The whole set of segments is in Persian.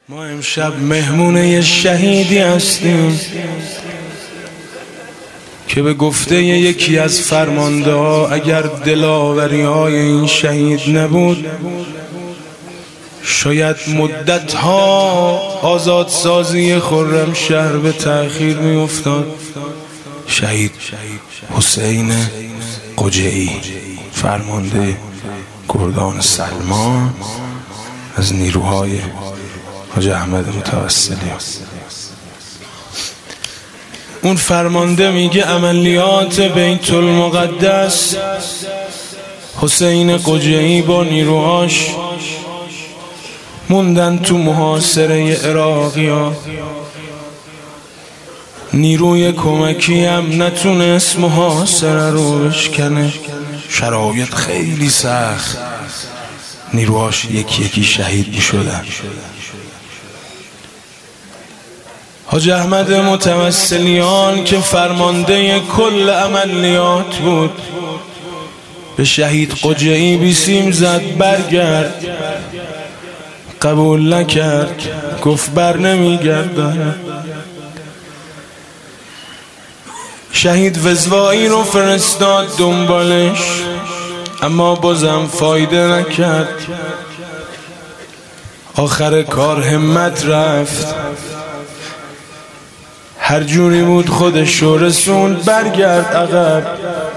ما امشب مهمون یه شهیدی هستیم که به گفته یکی از فرمانده ها اگر دلاوری های این شهید نبود شاید مدت ها آزادسازی خرمشهر به تأخیر می افتاد. شهید حسین قجعی، فرمانده گردان سلمان از نیروهای حاج احمد متوسلی. اون فرمانده میگه عملیات بیت المقدس حسین قجعی با نیروهاش موندن تو محاصره عراقیا. نیروی کمکی هم نتونست محاصره رو بشکنه، شرایط خیلی سخت، نیروهاش یکی یکی شهید می شدن. حاج احمد متوسلیان که فرمانده کل عملیات بود به شهید قجعی بیسیم زد برگرد، قبول نکرد، گفت بر نمیگردم. شهید وزوایی رو فرستاد دنبالش اما بازم فایده نکرد. آخر کار همت رفت، هر جوری بود خودش رو رسوند برگرد عقب.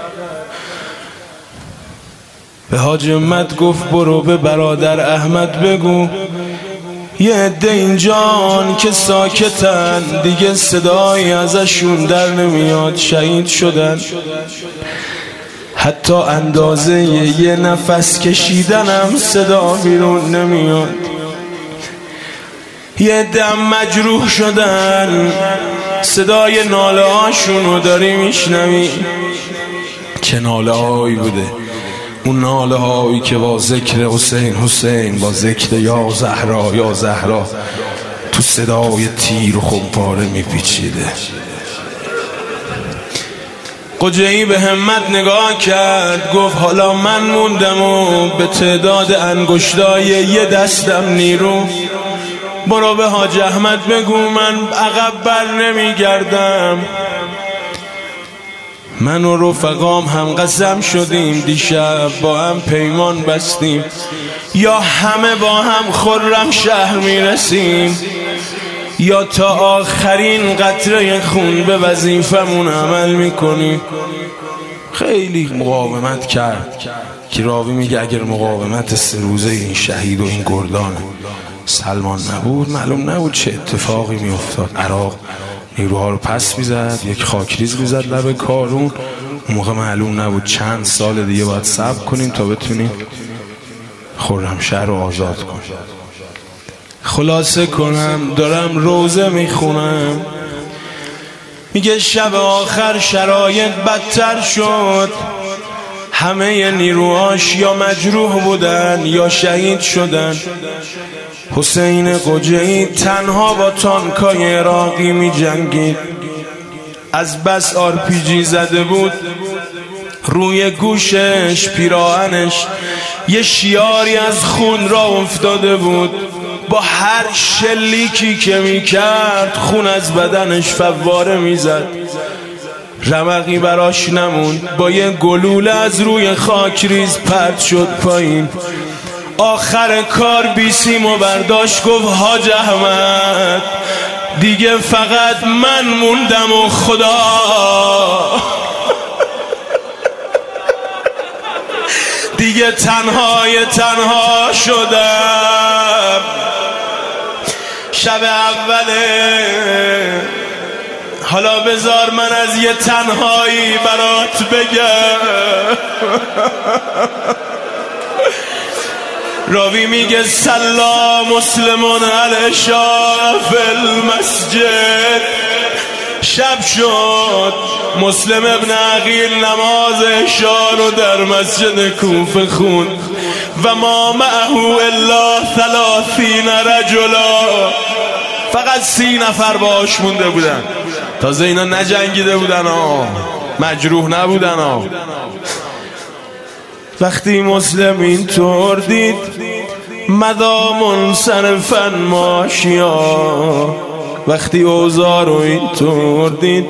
به حاج احمد گفت برو به برادر احمد بگو یه عده اینجان که ساکتن دیگه صدایی ازشون در نمیاد، شهید شدن، حتی اندازه یه نفس کشیدنم صدا بیرون نمیاد. یه دم مجروح شدن، صدای ناله هاشون رو داری میشنوی. چه ناله هایی بوده، اون ناله هایی که با ذکر حسین حسین، با ذکر یا زهرا یا زهرا تو صدای تیر و خمپاره میپیچیده. قجعی به همت نگاه کرد، گفت حالا من موندم و به تعداد انگشتای یه دستم نیرو، برو به حاج احمد بگو من عقب بر نمیگردم. من و رفقام هم قسم شدیم دیشب با هم پیمان بستیم یا همه با هم خرمشهر میرسیم یا تا آخرین قطره خون به وظیفمون عمل میکنیم. خیلی مقاومت کرد که راوی میگه اگر مقاومت 3 روزه این شهید و این گردان سلمان نبود معلوم نبود چه اتفاقی میافتاد. عراق نیروها رو پس میزد، یک خاکریز میزد لب کارون. اون موقع معلوم نبود چند سال دیگه باید صبر کنیم تا بتونیم خرمشهر رو آزاد کنیم. خلاصه کنم، دارم روزه میخونم، میگه شب آخر شرایط بدتر شد، همه نیروهاش یا مجروح بودن یا شهید شدن. حسین قجعی تنها با تانکای عراقی می جنگید، از بس RPG زده بود روی گوشش پیراهنش یه شیاری از خون را افتاده بود. با هر شلیکی که می کرد خون از بدنش فواره می زد، رمقی براش نموند. با یه گلوله از روی خاکریز پرت شد پایین. آخر کار بیسیمو برداشت، گفت حاج احمد دیگه فقط من موندم و خدا. دیگه تنها شدم. شب اوله، حالا بذار من از یه تنهایی برات بگم. راوی میگه سلا مسلمون العشاء فی المسجد. شب شد، مسلم ابن عقیل نماز عشاء رو در مسجد کوفه خوند و ما معه الا 30 رجلا، فقط 30 نفر باش مونده بودن. تازه اینا نجنگیده بودن ها، مجروح نبودن ها. وقتی مسلم اینطور دید مدا منصرفا ماشیا. وقتی اوضاع رو اینطور دید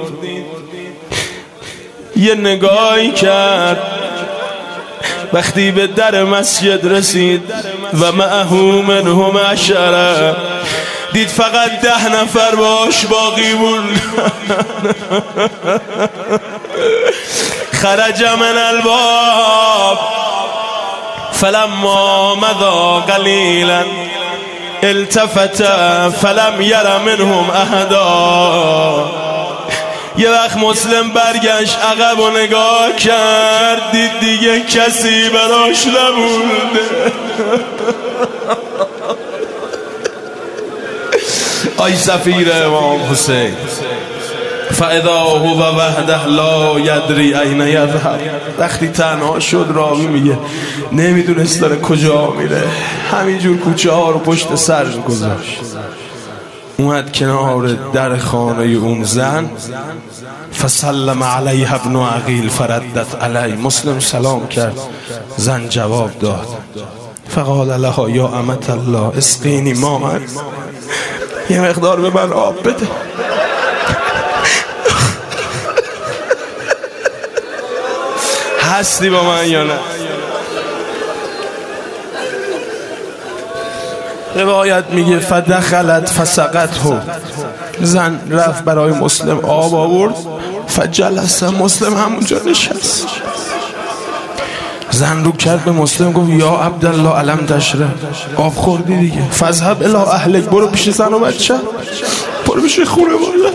یه نگاهی کرد. وقتی به در مسجد رسید و معه منهم 10 دید فقط 10 نفر باش باقی بود. خرج من الباب فلما مضى قلیلا التفت فلم یر منهم احدا. یه وقت مسلم برگشت عقب و نگاه کرد، دید دیگه کسی براش نبوده. آی سفیر امام حسین، فاذا هو وحده لا یدری این یذهب. وقتی تنها شد راوی میگه نمیدونست داره کجا میره، همینجور کوچه ها رو پشت سر گذاشت. اومد کنار در خانه اون زن، فسلم علیها ابن عقیل فردت علی. مسلم سلام کرد، زن جواب داد. فقال لها یا امت الله اسقینی ماء، یه مقدار به من آب بده. هستی با من یا نه؟ روایت میگه فدخلت فسقته. زن رفت برای مسلم آب آورد، فجلس. مسلم همونجا نشست. زن رو کرد به مسلم گفت یا عبدالله علم تشرب، آب خوردی دیگه، فذهب الی اهلک، برو پیش زن و بچه، برو پیش خونه مادر.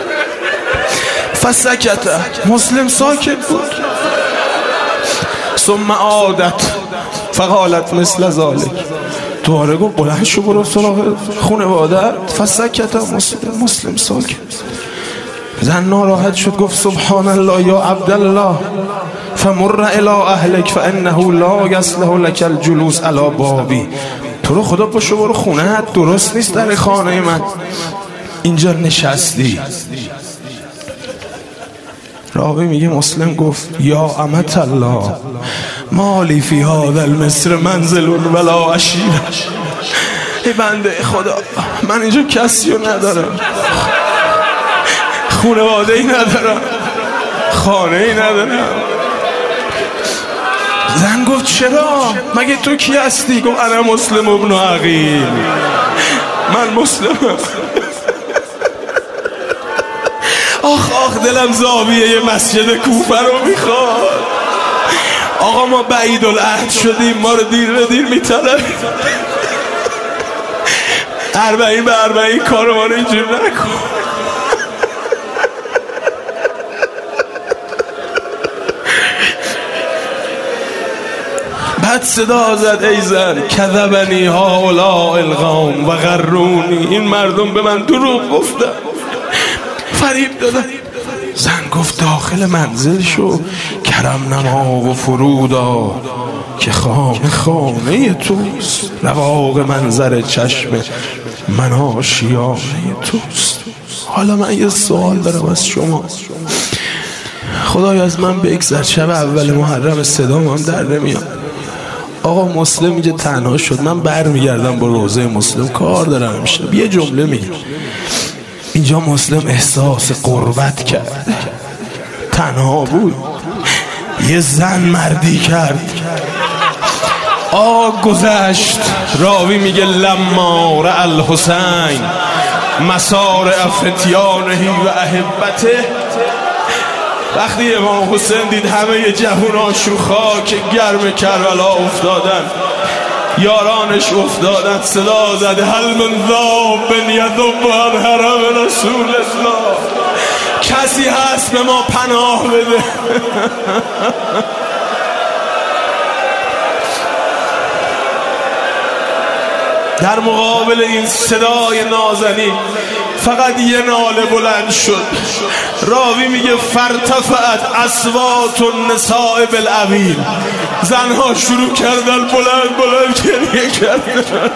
فسکت. مسلم ساکت بود. ثم عادت فقالت مثل ذلك. دوباره گفت بلند شو برو سراغ خونه مادر. فسکت. مسلم ساکت. زن ناراحت شد، گفت سبحان الله یا عبدالله فمر الی اهلک فانه لا یصلح لك الجلوس علی بابی. تو رو خدا پاشو برو خونه، درست نیست در خانه من اینجا نشستی. راوی میگه مسلم گفت یا امت الله مالی فی هذا المصر منزل ولا عشیر. ای بنده خدا، من اینجا کسی رو ندارم، خانواده ای ندارم، خانه ای ندارم. زن گفت چرا؟ مگه تو کی هستی؟ گفت انا مسلم ابن عقیل، من مسلمم. آخ آخ دلم زاویه یه مسجد کوفه رو میخواد. آقا ما بعید العهد شدیم، ما رو دیر به دیر میطلب. 40 کار ما رو اینجور نکن. بعد صدا زد ای زن کذبنی هؤلاء القوم و غرونی. این مردم به من دروغ گفتن، فریب دادن. زن گفت داخل منزل شو، کرم نما و فرودا که خانه توست، رواق منظر چشم من آشیانه توست. حالا من یه سوال دارم از شما، خدای از من بگذر. شب اول محرم صدام هم در نمیاد. آقا مسلم اینجا تنها شد، من برمیگردم با روزه مسلم، کار دارم امشب. یه جمله میگم، اینجا مسلم احساس غربت کرد، تنها بود. یه زن مردی کرد، گذشت. راوی میگه لما رأى الحسین مسارع فتیانه و احبته. وقتی امام حسین دید همه جوونا شوخا که گرم کربلا افتادن، یارانش افتادن، صدا زد هل من ذاب یذب عن حرم رسول الله. کسی هست به ما پناه بده. در مقابل این صدای نازنین فقط یه ناله بلند شد. راوی میگه فرتفعت اصوات النساء بالعویل. زنها شروع کردن بلند گریه کردن.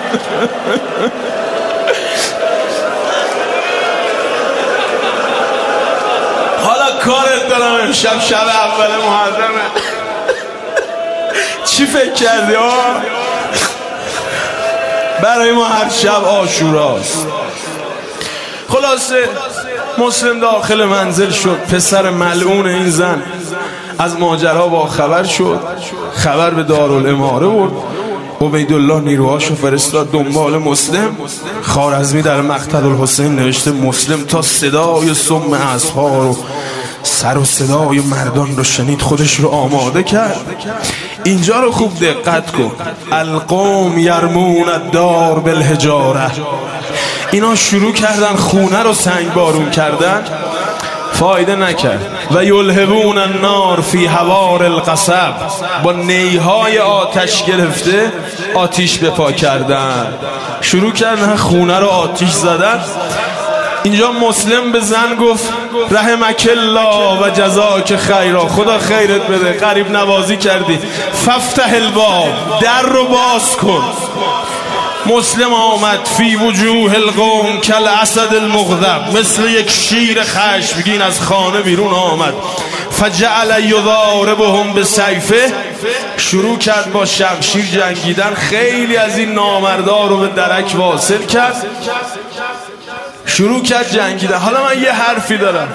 حالا کارت دارم امشب، شب اول محرمه. چی فکر کردی برای ما هر شب عاشوراست. خلاصه مسلم داخل منزل شد. پسر ملعون این زن از ماجرا با خبر شد، خبر به دارالاماره برد. عبیدالله نیروهاشو فرستاد دنبال مسلم. خوارزمی در مقتل الحسین نوشته مسلم تا صدای سم اسب‌ها رو، سر و صدای مردان رو شنید خودش رو آماده کرد. اینجا رو خوب دقت کن. القوم یرمون الدار بالحجاره. اینا شروع کردن خونه رو سنگ بارون کردن، فایده نکرد. و یلهبون النار فی هوار القصب. با نیهای آتش گرفته آتیش به پا کردن، شروع کردن خونه رو آتیش زدن. اینجا مسلم به زن گفت رحمک الله و جزاک خیرا، خدا خیرت بده، غریب نوازی کردی. ففتح الباب، در رو باز کن. مسلم آمد فی وجوه القوم کالاسد المغضب، مثل یک شیر خشمگین از خانه بیرون آمد. فجعل یضاربهم بسیفه، شروع کرد با شمشیر جنگیدن. خیلی از این نامردا رو به درک واصل کرد، شروع کرد جنگیدن. حالا من یه حرفی دارم.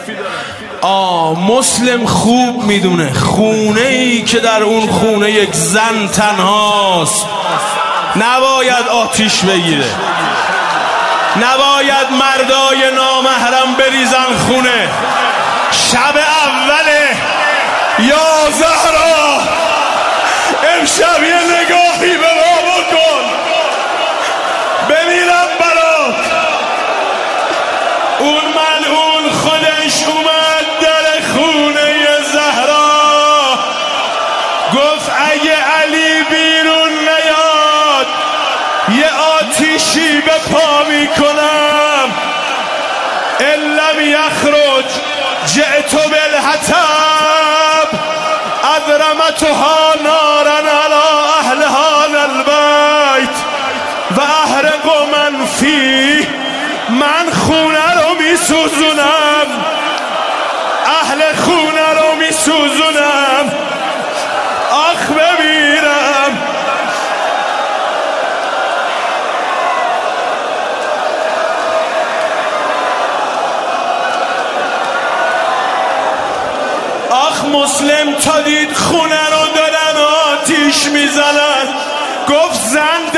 مسلم خوب میدونه خونه ای که در اون خونه یک زن تنهاست نباید آتیش بگیره، نباید مردای نامحرم بریزن خونه. شب اوله یا زهرا، امشب یه نگاهی به ما بکن، بمیرم برات. اون ملعون خودش اومد در خونه زهرا، گفت اگه علی بیرون نیاد یه آتیشی به پا میکنم. ان لم یخرج جئت بالحطب اضرمتها نارا علی اهل هذا البیت و احرق من فیه. من خونه رو میسوزونم، اهل خونه رو میسوزونم. آخ بمیرم. آخ مسلم تا دید خونه رو دارن آتیش میزنن، گفت زن